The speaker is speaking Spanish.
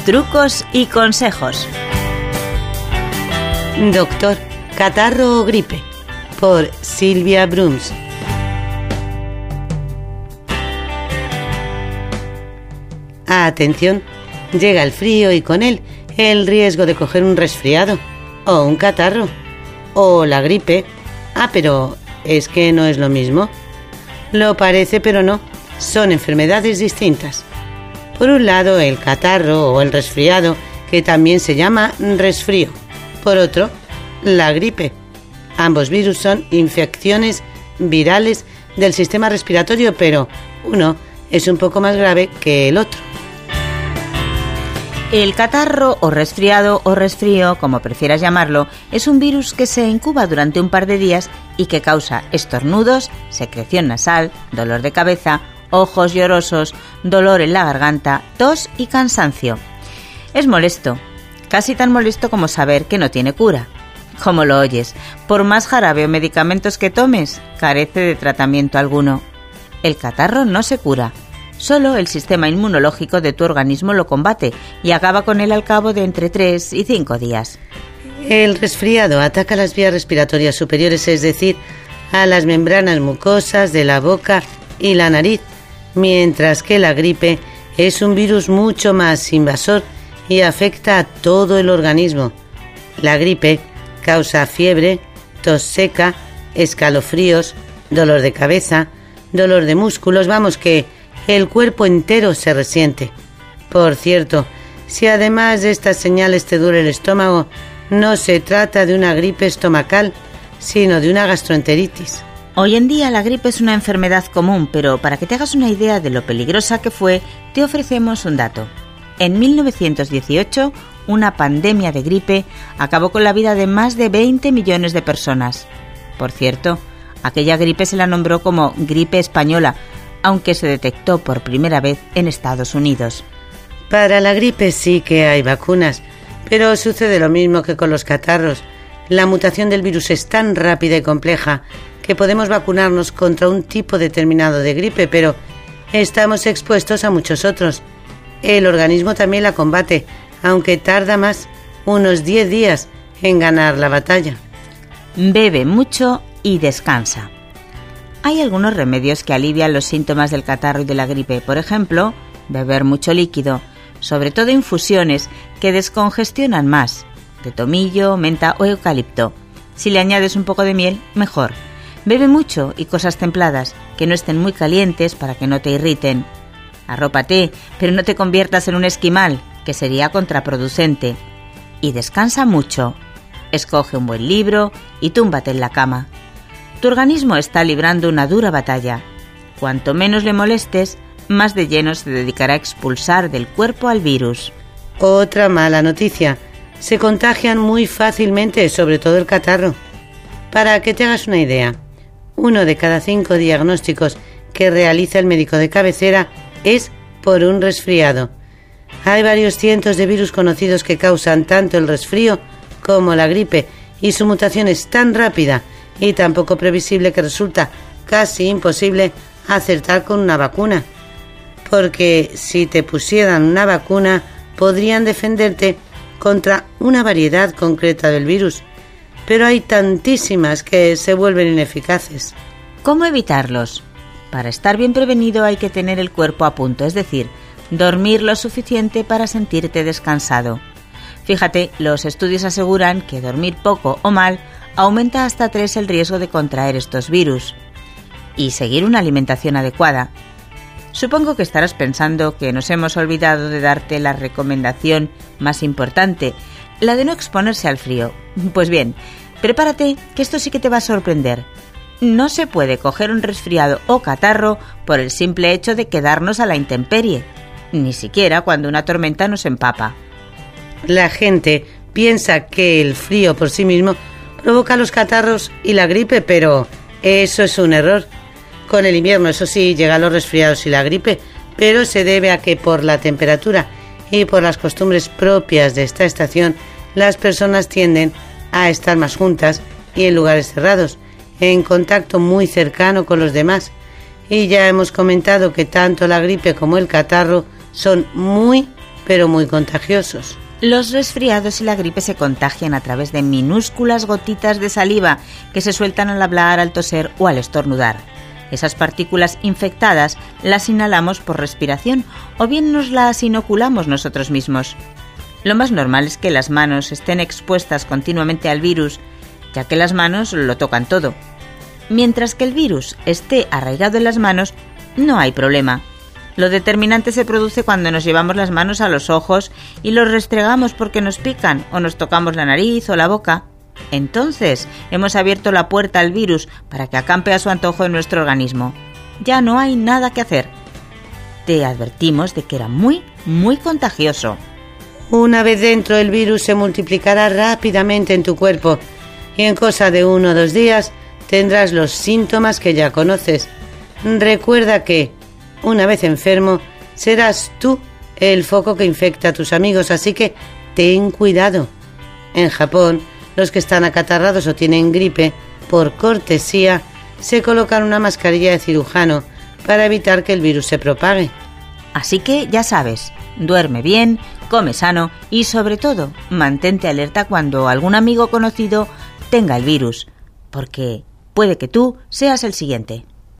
trucos y consejos. Doctor, catarro o gripe, por Silvia Brooms. Atención, llega el frío y con él el riesgo de coger un resfriado, o un catarro, o la gripe. Pero ¿es que no es lo mismo? Lo parece, pero no, son enfermedades distintas. Por un lado, el catarro o el resfriado, que también se llama resfrío. Por otro, la gripe. Ambos virus son infecciones virales del sistema respiratorio, pero uno es un poco más grave que el otro. El catarro o resfriado o resfrío, como prefieras llamarlo, es un virus que se incuba durante un par de días y que causa estornudos, secreción nasal, dolor de cabeza, ojos llorosos, dolor en la garganta, tos y cansancio. Es molesto, casi tan molesto como saber que no tiene cura. Como lo oyes, por más jarabe o medicamentos que tomes, carece de tratamiento alguno. El catarro no se cura. Solo el sistema inmunológico de tu organismo lo combate y acaba con él al cabo de entre 3 y 5 días. El resfriado ataca las vías respiratorias superiores, es decir, a las membranas mucosas de la boca y la nariz, mientras que la gripe es un virus mucho más invasor y afecta a todo el organismo. La gripe causa fiebre, tos seca, escalofríos, dolor de cabeza, dolor de músculos, vamos que el cuerpo entero se resiente. Por cierto, si además de estas señales te duele el estómago, no se trata de una gripe estomacal, sino de una gastroenteritis. Hoy en día la gripe es una enfermedad común, pero para que te hagas una idea de lo peligrosa que fue, te ofrecemos un dato. En 1918, una pandemia de gripe acabó con la vida de más de 20 millones de personas. Por cierto, aquella gripe se la nombró como gripe española, aunque se detectó por primera vez en Estados Unidos. Para la gripe sí que hay vacunas, pero sucede lo mismo que con los catarros. La mutación del virus es tan rápida y compleja que podemos vacunarnos contra un tipo determinado de gripe, pero estamos expuestos a muchos otros. El organismo también la combate, aunque tarda más, unos 10 días, en ganar la batalla. Bebe mucho y descansa. Hay algunos remedios que alivian los síntomas del catarro y de la gripe. Por ejemplo, beber mucho líquido, sobre todo infusiones que descongestionan más, de tomillo, menta o eucalipto. Si le añades un poco de miel, mejor. Bebe mucho y cosas templadas, que no estén muy calientes para que no te irriten. Arrópate, pero no te conviertas en un esquimal, que sería contraproducente. Y descansa mucho. Escoge un buen libro y túmbate en la cama. Tu organismo está librando una dura batalla. Cuanto menos le molestes, más de lleno se dedicará a expulsar del cuerpo al virus. Otra mala noticia. Se contagian muy fácilmente, sobre todo el catarro. Para que te hagas una idea, 1 de cada 5 diagnósticos que realiza el médico de cabecera es por un resfriado. Hay varios cientos de virus conocidos que causan tanto el resfrío como la gripe, y su mutación es tan rápida y tan poco previsible que resulta casi imposible acertar con una vacuna. Porque si te pusieran una vacuna, podrían defenderte contra una variedad concreta del virus, pero hay tantísimas que se vuelven ineficaces. ¿Cómo evitarlos? Para estar bien prevenido hay que tener el cuerpo a punto, es decir, dormir lo suficiente para sentirte descansado. Fíjate, los estudios aseguran que dormir poco o mal aumenta hasta 3 el riesgo de contraer estos virus. Y seguir una alimentación adecuada. Supongo que estarás pensando que nos hemos olvidado de darte la recomendación más importante, la de no exponerse al frío. Pues bien, prepárate, que esto sí que te va a sorprender. No se puede coger un resfriado o catarro por el simple hecho de quedarnos a la intemperie, ni siquiera cuando una tormenta nos empapa. La gente piensa que el frío por sí mismo provoca los catarros y la gripe, pero eso es un error. Con el invierno, eso sí, llegan los resfriados y la gripe, pero se debe a que por la temperatura y por las costumbres propias de esta estación, las personas tienden a estar más juntas y en lugares cerrados, en contacto muy cercano con los demás. Y ya hemos comentado que tanto la gripe como el catarro son muy pero muy contagiosos. Los resfriados y la gripe se contagian a través de minúsculas gotitas de saliva que se sueltan al hablar, al toser o al estornudar. Esas partículas infectadas las inhalamos por respiración o bien nos las inoculamos nosotros mismos. Lo más normal es que las manos estén expuestas continuamente al virus, ya que las manos lo tocan todo. Mientras que el virus esté arraigado en las manos, no hay problema. Lo determinante se produce cuando nos llevamos las manos a los ojos y los restregamos porque nos pican o nos tocamos la nariz o la boca. Entonces hemos abierto la puerta al virus para que acampe a su antojo en nuestro organismo. Ya no hay nada que hacer. Te advertimos de que era muy, muy contagioso. Una vez dentro, el virus se multiplicará rápidamente en tu cuerpo y en cosa de 1 o 2 días tendrás los síntomas que ya conoces. Recuerda que, una vez enfermo, serás tú el foco que infecta a tus amigos, así que ten cuidado. En Japón, los que están acatarrados o tienen gripe, por cortesía, se colocan una mascarilla de cirujano para evitar que el virus se propague. Así que ya sabes, duerme bien, come sano y sobre todo, mantente alerta cuando algún amigo conocido tenga el virus, porque puede que tú seas el siguiente.